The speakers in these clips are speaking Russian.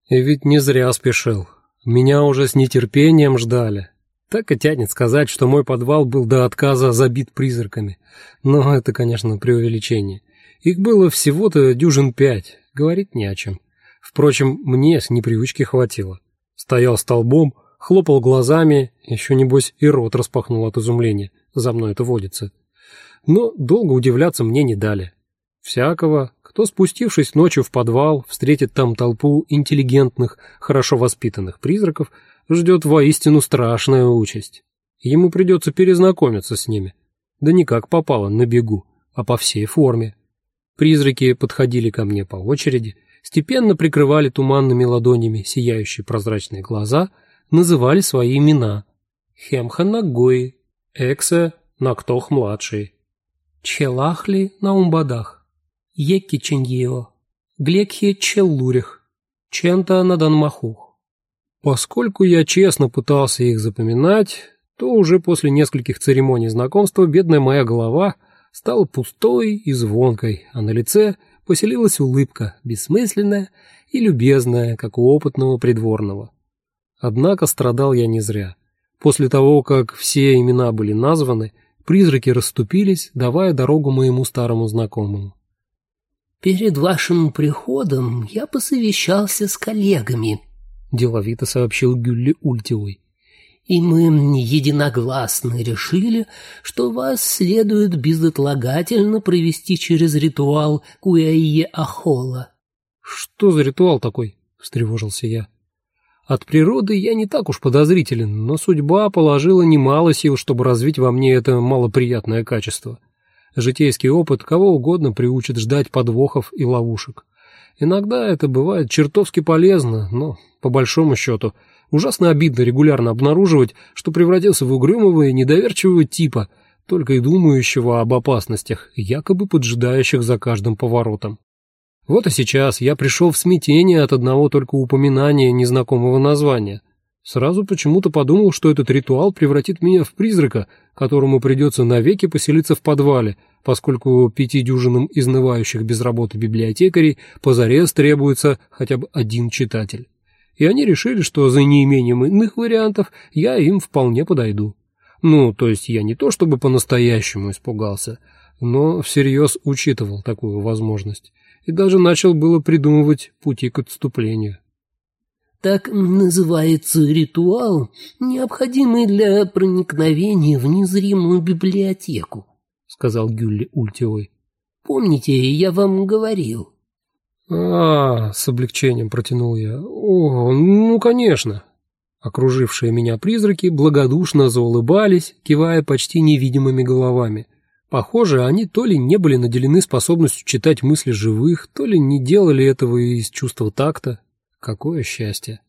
И ведь не зря спешил. Меня уже с нетерпением ждали. Так и тянет сказать, что мой подвал был до отказа забит призраками. Но это, конечно, преувеличение. Их было всего-то дюжин 5, говорить не о чем. Впрочем, мне с непривычки хватило. Стоял столбом, хлопал глазами, еще небось и рот распахнул от изумления. За мной это водится. Но долго удивляться мне не дали. Всякого, кто, спустившись ночью в подвал, встретит там толпу интеллигентных, хорошо воспитанных призраков, ждет воистину страшная участь. Ему придется перезнакомиться с ними. Да не как попало, на бегу, а по всей форме. Призраки подходили ко мне по очереди, степенно прикрывали туманными ладонями сияющие прозрачные глаза, называли свои имена. Хемха Нагои, Эксе Нактох-младший, Челахли Наумбадах, Екки Ченьео, Глекхи Челлурих, Чента Наданмахух. Поскольку я честно пытался их запоминать, то уже после нескольких церемоний знакомства бедная моя голова стала пустой и звонкой, а на лице поселилась улыбка, бессмысленная и любезная, как у опытного придворного. Однако страдал я не зря. После того, как все имена были названы, призраки расступились, давая дорогу моему старому знакомому. «Перед вашим приходом я посовещался с коллегами», — деловито сообщил Гюлли Ультиой. «И мы единогласно решили, что вас следует безотлагательно провести через ритуал Куэйе-Ахола». «Что за ритуал такой?» — встревожился я. От природы я не так уж подозрителен, но судьба положила немало сил, чтобы развить во мне это малоприятное качество. Житейский опыт кого угодно приучит ждать подвохов и ловушек. Иногда это бывает чертовски полезно, но, по большому счету, ужасно обидно регулярно обнаруживать, что превратился в угрюмого и недоверчивого типа, только и думающего об опасностях, якобы поджидающих за каждым поворотом. Вот и сейчас я пришел в смятение от одного только упоминания незнакомого названия. Сразу почему-то подумал, что этот ритуал превратит меня в призрака, которому придется навеки поселиться в подвале, поскольку 5 дюжинам изнывающих без работы библиотекарей позарез требуется хотя бы один читатель. И они решили, что за неимением иных вариантов я им вполне подойду. Ну, то есть я не то чтобы по-настоящему испугался, но всерьез учитывал такую возможность. И даже начал было придумывать пути к отступлению. «Так называется ритуал, необходимый для проникновения в незримую библиотеку», — сказал Гюлли Ультиой. «Помните, я вам говорил?» С облегчением протянул я. «О, ну, конечно». Окружившие меня призраки благодушно заулыбались, кивая почти невидимыми головами. Похоже, они то ли не были наделены способностью читать мысли живых, то ли не делали этого из чувства такта. Какое счастье!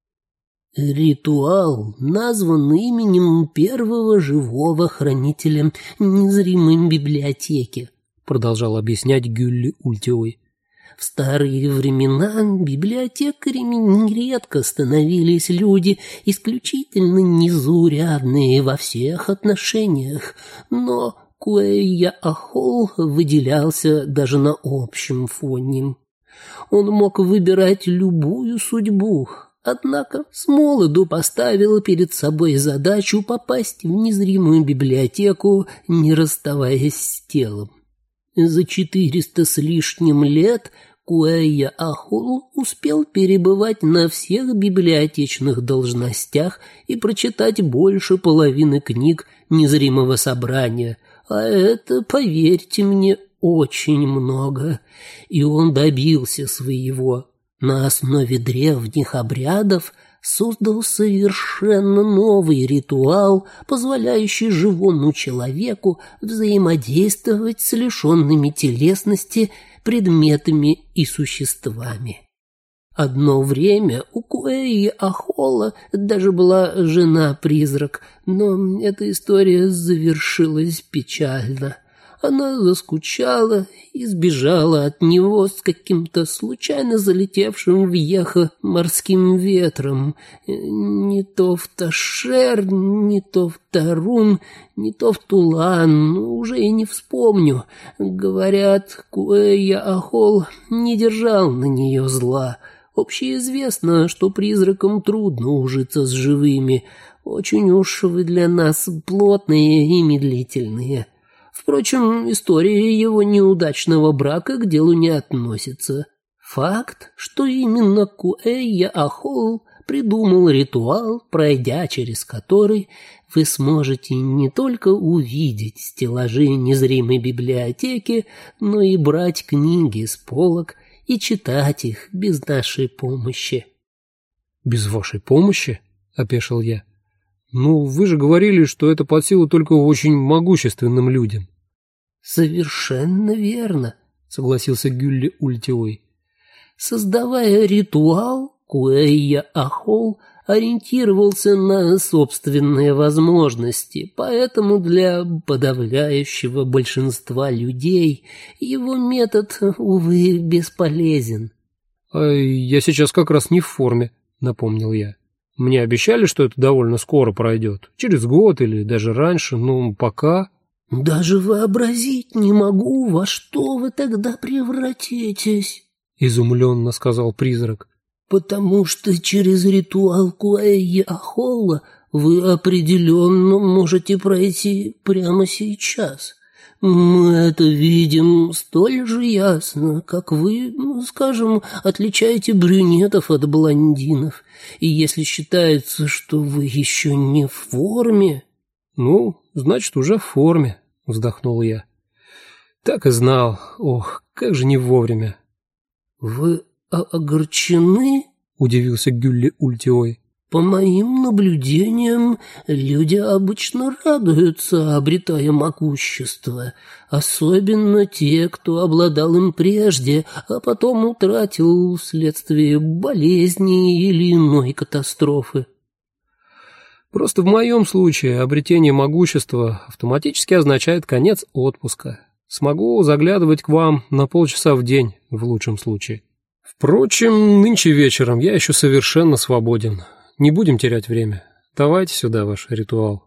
«Ритуал назван именем первого живого хранителя незримой библиотеки», — продолжал объяснять Гюлли Ультиой. «В старые времена библиотекарями нередко становились люди исключительно незаурядные во всех отношениях, но Куэйя-Ахол выделялся даже на общем фоне. Он мог выбирать любую судьбу, однако с молоду поставил перед собой задачу попасть в незримую библиотеку, не расставаясь с телом. За 400 с лишним лет Куэйя-Ахол успел перебывать на всех библиотечных должностях и прочитать больше половины книг незримого собрания, а это, поверьте мне, очень много, и он добился своего. На основе древних обрядов создал совершенно новый ритуал, позволяющий живому человеку взаимодействовать с лишенными телесности предметами и существами. Одно время у Куэйя-Ахола даже была жена-призрак, но эта история завершилась печально. Она заскучала и сбежала от него с каким-то случайно залетевшим в Йеха морским ветром. Не то в Ташер, не то в Тарун, не то в Тулан, уже и не вспомню. Говорят, Куэйя-Ахол не держал на нее зла. Общеизвестно, что призракам трудно ужиться с живыми. Очень уж вы для нас плотные и медлительные. Впрочем, история его неудачного брака к делу не относится. Факт, что именно Куэйя-Ахол придумал ритуал, пройдя через который вы сможете не только увидеть стеллажи незримой библиотеки, но и брать книги с полок и читать их без нашей помощи. «Без вашей помощи?» — опешил я. «Ну, вы же говорили, что это под силу только очень могущественным людям». «Совершенно верно», — согласился Гюлли Ультиой. «Создавая ритуал, Куэйя-Ахол ориентировался на собственные возможности, поэтому для подавляющего большинства людей его метод, увы, бесполезен». «А я сейчас как раз не в форме», — напомнил я. «Мне обещали, что это довольно скоро пройдет, через год или даже раньше, но пока...» «Даже вообразить не могу, во что вы тогда превратитесь», — изумленно сказал призрак. «Потому что через ритуал Куэйя-Ахола вы определенно можете пройти прямо сейчас. Мы это видим столь же ясно, как вы, скажем, отличаете брюнетов от блондинов. И если считается, что вы еще не в форме...» «Ну, значит, уже в форме», — вздохнул я. «Так и знал. Ох, как же не вовремя». «Вы огорчены?» — удивился Гюлли Ультиой. «По моим наблюдениям, люди обычно радуются, обретая могущество, особенно те, кто обладал им прежде, а потом утратил вследствие болезни или иной катастрофы». «Просто в моем случае обретение могущества автоматически означает конец отпуска. Смогу заглядывать к вам на полчаса в день, в лучшем случае. Впрочем, нынче вечером я еще совершенно свободен. Не будем терять время. Давайте сюда ваш ритуал».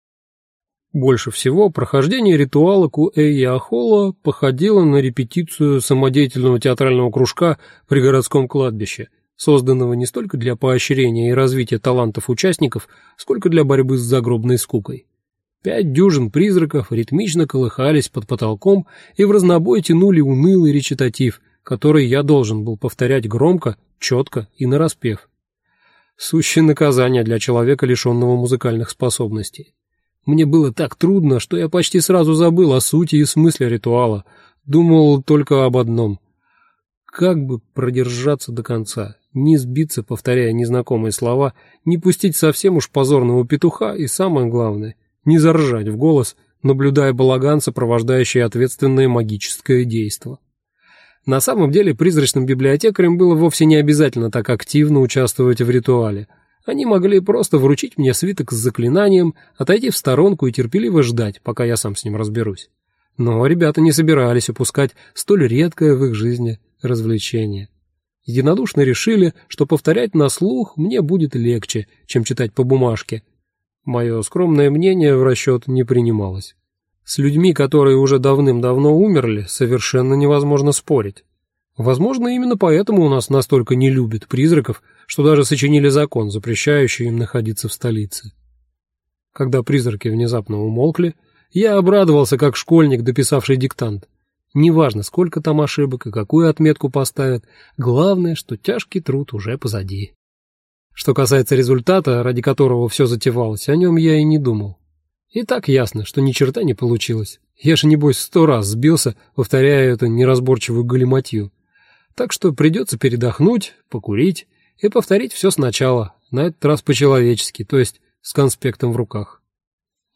Больше всего прохождение ритуала Куэйя-Ахола походило на репетицию самодеятельного театрального кружка при городском кладбище, созданного не столько для поощрения и развития талантов участников, сколько для борьбы с загробной скукой. 5 дюжин призраков ритмично колыхались под потолком и в разнобой тянули унылый речитатив, который я должен был повторять громко, четко и нараспев. Сущее наказание для человека, лишенного музыкальных способностей. Мне было так трудно, что я почти сразу забыл о сути и смысле ритуала, думал только об одном — как бы продержаться до конца, не сбиться, повторяя незнакомые слова, не пустить совсем уж позорного петуха и, самое главное, не заржать в голос, наблюдая балаган, сопровождающий ответственное магическое действо. На самом деле призрачным библиотекарям было вовсе не обязательно так активно участвовать в ритуале. Они могли просто вручить мне свиток с заклинанием, отойти в сторонку и терпеливо ждать, пока я сам с ним разберусь. Но ребята не собирались упускать столь редкое в их жизни развлечение. Единодушно решили, что повторять на слух мне будет легче, чем читать по бумажке. Мое скромное мнение в расчет не принималось. С людьми, которые уже давным-давно умерли, совершенно невозможно спорить. Возможно, именно поэтому у нас настолько не любят призраков, что даже сочинили закон, запрещающий им находиться в столице. Когда призраки внезапно умолкли, я обрадовался, как школьник, дописавший диктант. Неважно, сколько там ошибок и какую отметку поставят, главное, что тяжкий труд уже позади. Что касается результата, ради которого все затевалось, о нем я и не думал. И так ясно, что ни черта не получилось. Я же, небось, 100 раз сбился, повторяя эту неразборчивую галиматью. Так что придется передохнуть, покурить и повторить все сначала, на этот раз по-человечески, то есть с конспектом в руках.